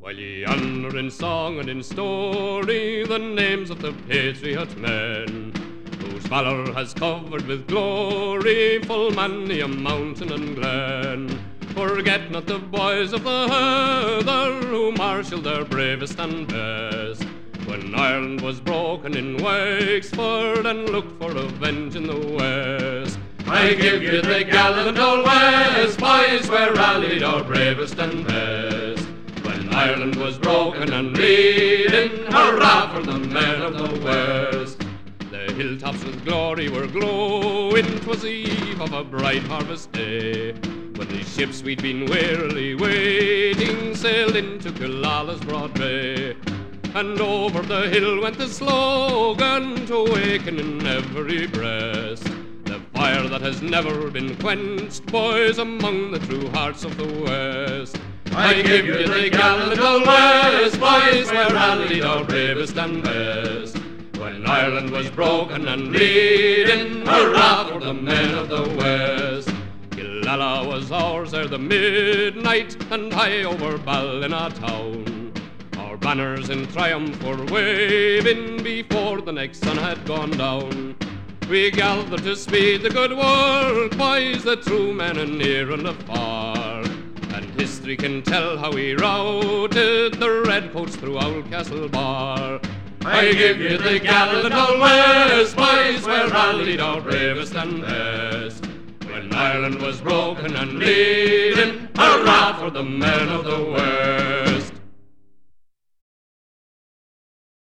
While ye honour in song and in story the names of the patriot men, whose valour has covered with glory full many a mountain and glen. Forget not the boys of the heather who marshalled their bravest and best, when Ireland was broken in Wexford and looked for revenge in the west. I give you the gallant old West boys, where rallied our bravest and best, when Ireland was broken and bleeding. Hurrah for the men of the West! The hilltops with glory were glowing, 'twas the eve of a bright harvest day, when the ships we'd been wearily waiting sailed into Killala's broad bay. And over the hill went the slogan to awaken in every breast the fire that has never been quenched, boys, among the true hearts of the West. I give you the gallant old West boys, where rallied our bravest and best, when Ireland was broken and bleeding. Hurrah for the men of the West! Killala was ours ere the midnight, and high over Ballina town our banners in triumph were waving before the next sun had gone down. We gathered to speed the good work, boys, the true men in near and afar, and history can tell how we routed the redcoats through Old Castle Bar. I give you the gallant old West boys, where rallied our bravest and best, when Ireland was broken and bleeding. Hurrah for the men of the West!